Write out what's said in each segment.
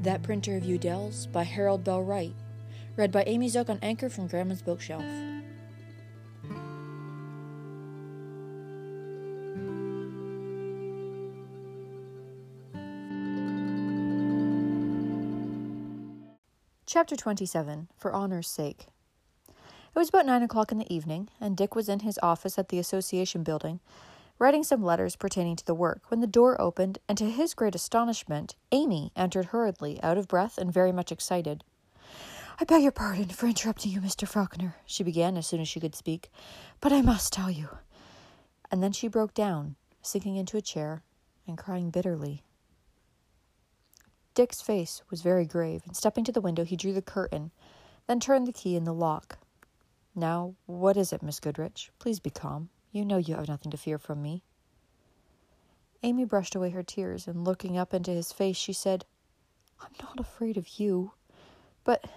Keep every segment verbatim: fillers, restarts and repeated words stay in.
That Printer of Udell's by Harold Bell Wright. Read by Amy Zook on Anchor from Grandma's Bookshelf. Chapter twenty-seven, For Honor's Sake. It was about nine o'clock in the evening, and Dick was in his office at the Association building, writing some letters pertaining to the work, when the door opened, and to his great astonishment, Amy entered hurriedly, out of breath and very much excited. "I beg your pardon for interrupting you, Mister Faulkner," she began as soon as she could speak, "but I must tell you." And then she broke down, sinking into a chair and crying bitterly. Dick's face was very grave, and stepping to the window, he drew the curtain, then turned the key in the lock. "Now, what is it, Miss Goodrich? Please be calm. You know you have nothing to fear from me." Amy brushed away her tears, and looking up into his face, she said, "I'm not afraid of you, but,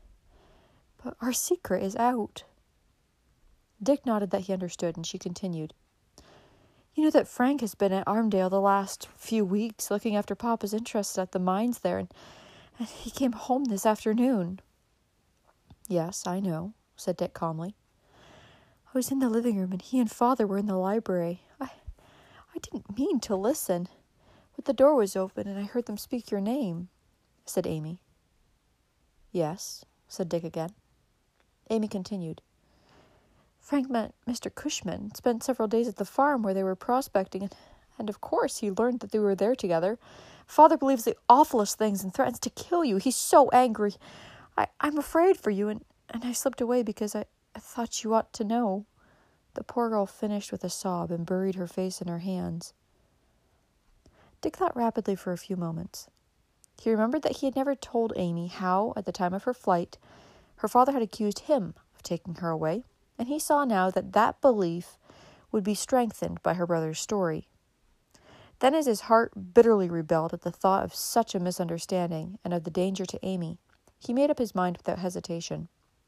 but our secret is out." Dick nodded that he understood, and she continued, "You know that Frank has been at Armadale the last few weeks, looking after Papa's interests at the mines there, and, and he came home this afternoon." "Yes, I know," said Dick calmly. "I was in the living room, and he and Father were in the library. I I didn't mean to listen, but the door was open, and I heard them speak your name," said Amy. "Yes," said Dick again. Amy continued, "Frank met Mister Cushman, spent several days at the farm where they were prospecting, and, and of course he learned that they were there together. Father believes the awfulest things and threatens to kill you. He's so angry. I, I'm afraid for you, and, and I slipped away because I, I thought you ought to know." The poor girl finished with a sob and buried her face in her hands. Dick thought rapidly for a few moments. He remembered that he had never told Amy how, at the time of her flight, her father had accused him of taking her away, and he saw now that that belief would be strengthened by her brother's story. Then, as his heart bitterly rebelled at the thought of such a misunderstanding and of the danger to Amy, he made up his mind without hesitation.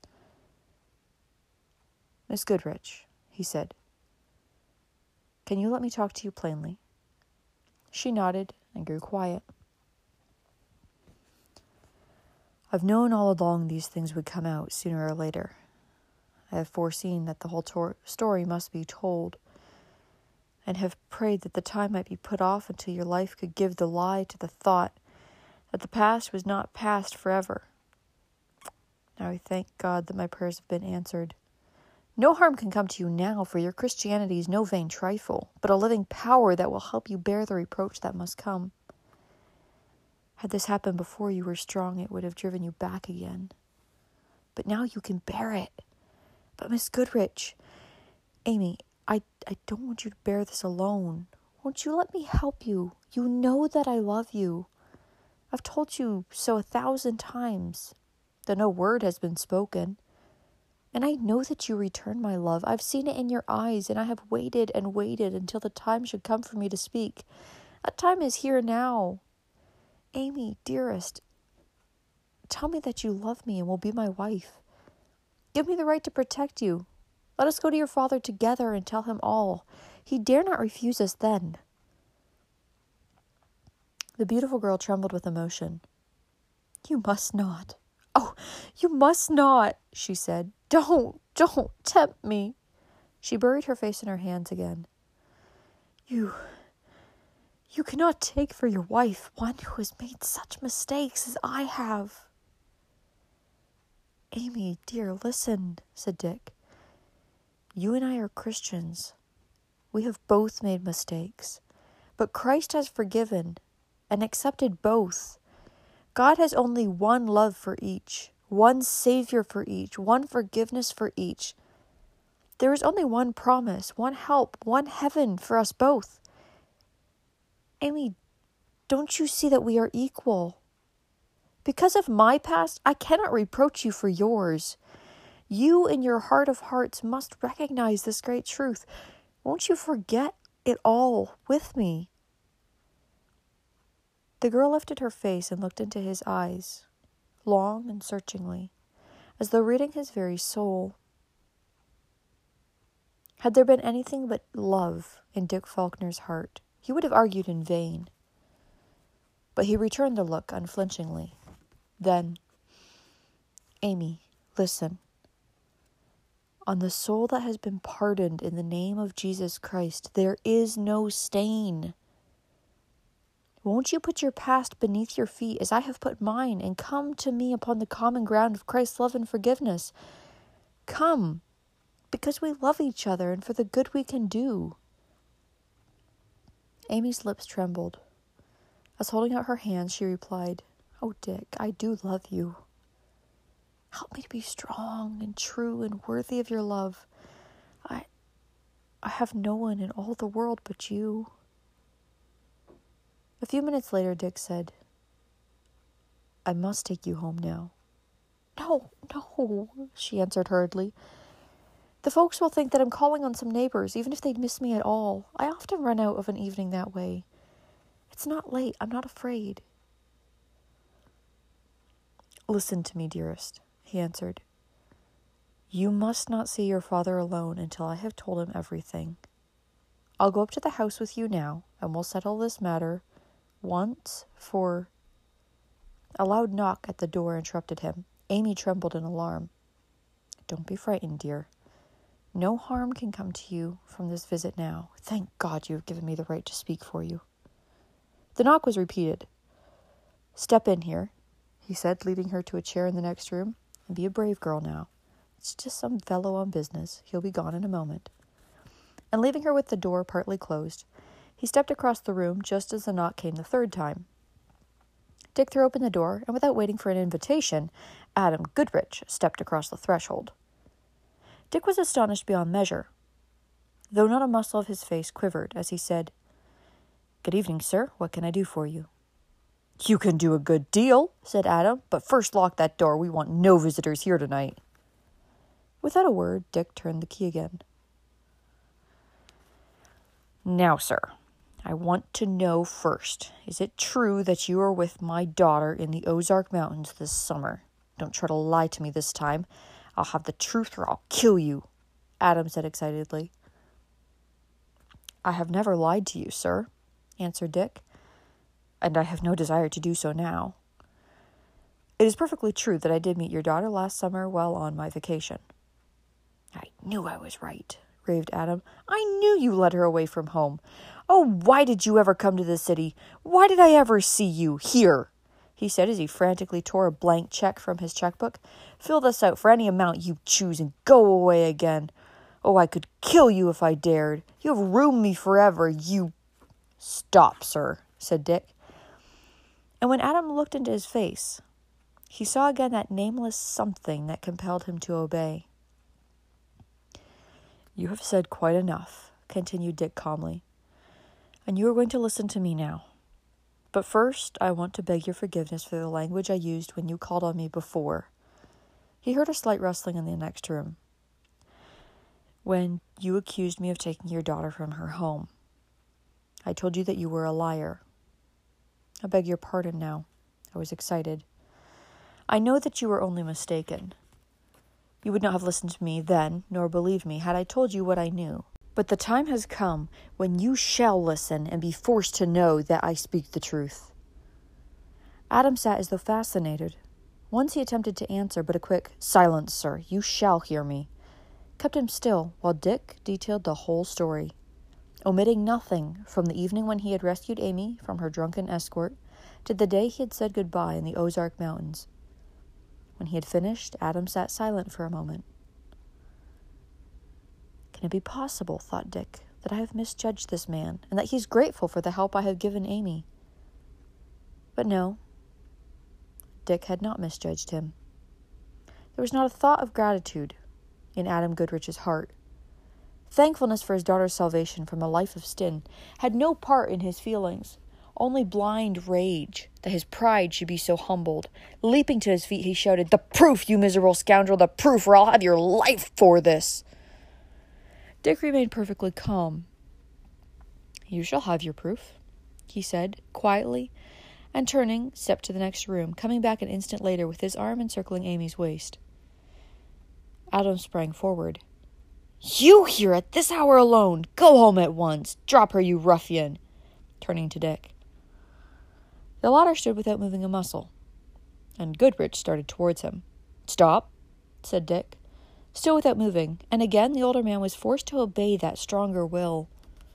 "Miss Goodrich," he said, "can you let me talk to you plainly?" She nodded and grew quiet. "I've known all along these things would come out sooner or later. I have foreseen that the whole tor- story must be told, and have prayed that the time might be put off until your life could give the lie to the thought that the past was not past forever. Now I thank God that my prayers have been answered. No harm can come to you now, for your Christianity is no vain trifle, but a living power that will help you bear the reproach that must come. Had this happened before you were strong, it would have driven you back again. But now you can bear it. But Miss Goodrich, Amy, I, I don't want you to bear this alone. Won't you let me help you? You know that I love you. I've told you so a thousand times, though no word has been spoken. And I know that you return my love. I've seen it in your eyes, and I have waited and waited until the time should come for me to speak. That time is here now. Amy, dearest, tell me that you love me and will be my wife. Give me the right to protect you. Let us go to your father together and tell him all. He dare not refuse us then." The beautiful girl trembled with emotion. "You must not. Oh, you must not," she said. Don't, don't tempt me." She buried her face in her hands again. You, you cannot take for your wife one who has made such mistakes as I have." "Amy, dear, listen," said Dick. "You and I are Christians. We have both made mistakes, but Christ has forgiven and accepted both. God has only one love for each, one Savior for each, one forgiveness for each. There is only one promise, one help, one heaven for us both. Amy, don't you see that we are equal? Because of my past, I cannot reproach you for yours. You in your heart of hearts must recognize this great truth. Won't you forget it all with me?" The girl lifted her face and looked into his eyes, long and searchingly, as though reading his very soul. Had there been anything but love in Dick Faulkner's heart, he would have argued in vain. but he returned the look unflinchingly. Then, Amy, listen. On the soul that has been pardoned in the name of Jesus Christ, there is no stain. Won't you put your past beneath your feet as I have put mine, and come to me upon the common ground of Christ's love and forgiveness? Come, because we love each other and for the good we can do. Amy's lips trembled. As holding out her hands, she replied, "Oh, Dick, I do love you. Help me to be strong and true and worthy of your love. I, I have no one in all the world but you." A few minutes later, Dick said, "I must take you home now." "No, no," she answered hurriedly. "The folks will think that I'm calling on some neighbors, even if they'd miss me at all. I often run out of an evening that way. It's not late. I'm not afraid." "Listen to me, dearest," he answered. "You must not see your father alone until I have told him everything. I'll go up to the house with you now, and we'll settle this matter once for—" A loud knock at the door interrupted him. Amy trembled in alarm. "Don't be frightened, dear. No harm can come to you from this visit now. Thank God you have given me the right to speak for you." The knock was repeated. "Step in here," he said, leading her to a chair in the next room. "And be a brave girl now. It's just some fellow on business. He'll be gone in a moment." And leaving her with the door partly closed, he stepped across the room just as the knock came the third time. Dick threw open the door, and without waiting for an invitation, Adam Goodrich stepped across the threshold. Dick was astonished beyond measure, though not a muscle of his face quivered as he said, "Good evening, sir. What can I do for you?" "You can do a good deal," said Adam, "but first lock that door. We want no visitors here tonight." Without a word, Dick turned the key again. "Now, sir, I want to know first, is it true that you are with my daughter in the Ozark Mountains this summer? Don't try to lie to me this time. I'll have the truth or I'll kill you," Adam said excitedly. "I have never lied to you, sir," answered Dick, "and I have no desire to do so now. It is perfectly true that I did meet your daughter last summer while on my vacation." "I knew I was right," raved Adam. "I knew you led her away from home. Oh, why did you ever come to the city? Why did I ever see you here?" he said as he frantically tore a blank check from his checkbook. "Fill this out for any amount you choose and go away again. Oh, I could kill you if I dared. You have ruined me forever, you—" "Stop, sir," said Dick. And when Adam looked into his face, he saw again that nameless something that compelled him to obey. "You have said quite enough," continued Dick calmly, "and you are going to listen to me now. But first, I want to beg your forgiveness for the language I used when you called on me before." He heard a slight rustling in the next room. "When you accused me of taking your daughter from her home, I told you that you were a liar. I beg your pardon now. I was excited. I know that you were only mistaken. You would not have listened to me then, nor believed me, had I told you what I knew. But the time has come when you shall listen and be forced to know that I speak the truth." Adam sat as though fascinated. Once he attempted to answer, but a quick, "Silence, sir, you shall hear me," kept him still while Dick detailed the whole story, omitting nothing from the evening when he had rescued Amy from her drunken escort to the day he had said goodbye in the Ozark Mountains. When he had finished, Adam sat silent for a moment. "Can it be possible," thought Dick, "that I have misjudged this man, and that he is grateful for the help I have given Amy?" But no, Dick had not misjudged him. There was not a thought of gratitude in Adam Goodrich's heart. Thankfulness for his daughter's salvation from a life of sin had no part in his feelings, only blind rage that his pride should be so humbled. Leaping to his feet, he shouted, "The proof, you miserable scoundrel, the proof, or I'll have your life for this!" Dick remained perfectly calm. "You shall have your proof," he said, quietly, and turning, stepped to the next room, coming back an instant later with his arm encircling Amy's waist. Adam sprang forward. "You here at this hour alone! Go home at once! Drop her, you ruffian!" Turning to Dick. The latter stood without moving a muscle, and Goodrich started towards him. "Stop," said Dick, still without moving, and again the older man was forced to obey that stronger will.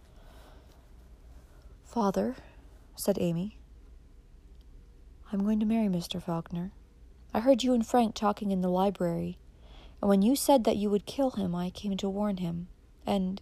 "Father," said Amy, "I'm going to marry Mister Faulkner. I heard you and Frank talking in the library, and when you said that you would kill him, I came to warn him. And...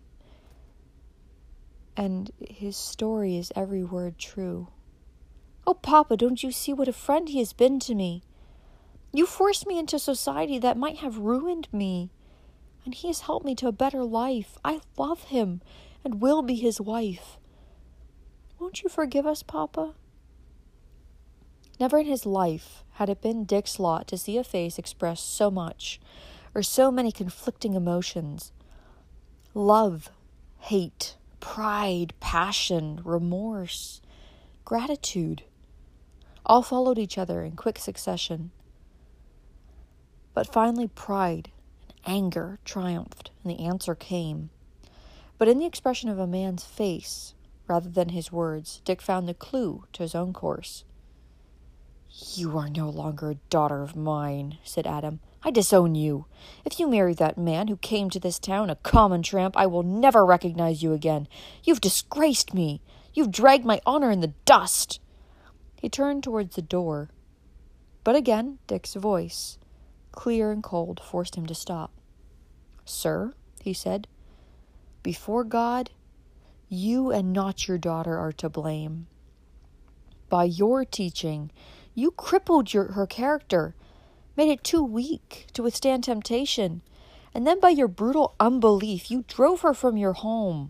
and his story is every word true. Oh, Papa, don't you see what a friend he has been to me? You forced me into society that might have ruined me, and he has helped me to a better life. I love him and will be his wife. Won't you forgive us, Papa?" Never in his life had it been Dick's lot to see a face express so much, or so many conflicting emotions. Love, hate, pride, passion, remorse, gratitude, all followed each other in quick succession. But finally pride and anger triumphed, and the answer came. But in the expression of a man's face, rather than his words, Dick found the clue to his own course. "You are no longer a daughter of mine," said Adam. "I disown you. If you marry that man who came to this town, a common tramp, I will never recognize you again. You've disgraced me. You've dragged my honor in the dust." He turned towards the door, but again Dick's voice, clear and cold, forced him to stop. "Sir," he said, "before God, you and not your daughter are to blame. By your teaching, you crippled your, her character, made it too weak to withstand temptation, and then by your brutal unbelief, you drove her from your home."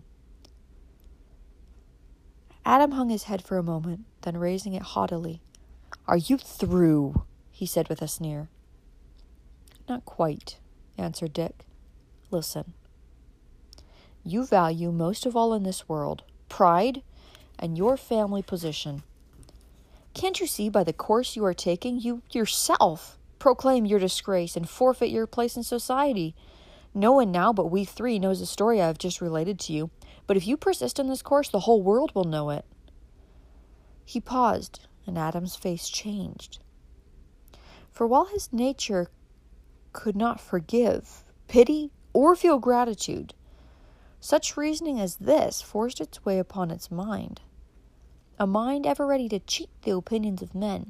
Adam hung his head for a moment, then raising it haughtily, "Are you through?" he said with a sneer. "Not quite," answered Dick. "Listen. You value most of all in this world pride and your family position. Can't you see by the course you are taking, you yourself proclaim your disgrace and forfeit your place in society? No one now but we three knows the story I have just related to you, but if you persist in this course, the whole world will know it." He paused, and Adam's face changed. For while his nature could not forgive, pity, or feel gratitude, such reasoning as this forced its way upon its mind, a mind ever ready to cheat the opinions of men.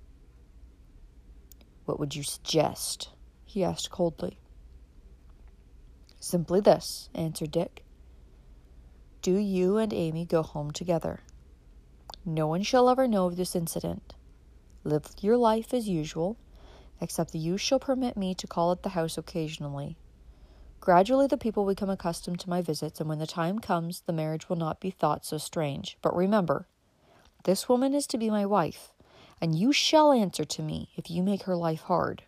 "What would you suggest?" he asked coldly. "Simply this," answered Dick. "Do you and Amy go home together. No one shall ever know of this incident. Live your life as usual, except that you shall permit me to call at the house occasionally. Gradually the people become accustomed to my visits, and when the time comes, the marriage will not be thought so strange. But remember, this woman is to be my wife, and you shall answer to me if you make her life hard."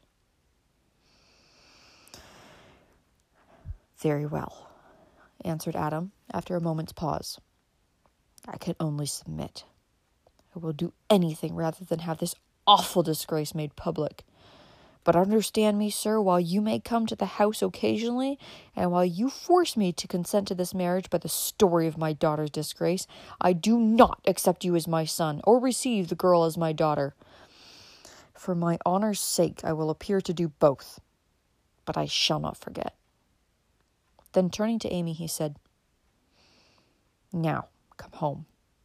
"Very well," answered Adam, after a moment's pause. "I can only submit. I will do anything rather than have this awful disgrace made public. But understand me, sir, while you may come to the house occasionally, and while you force me to consent to this marriage by the story of my daughter's disgrace, I do not accept you as my son, or receive the girl as my daughter. For my honor's sake, I will appear to do both, but I shall not forget." Then turning to Amy, he said, "Now, come home."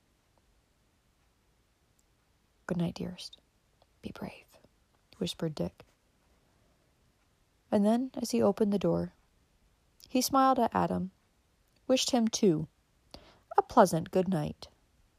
"Good night, dearest. Be brave," whispered Dick. And then, as he opened the door, he smiled at Adam, wished him, too, a pleasant good night,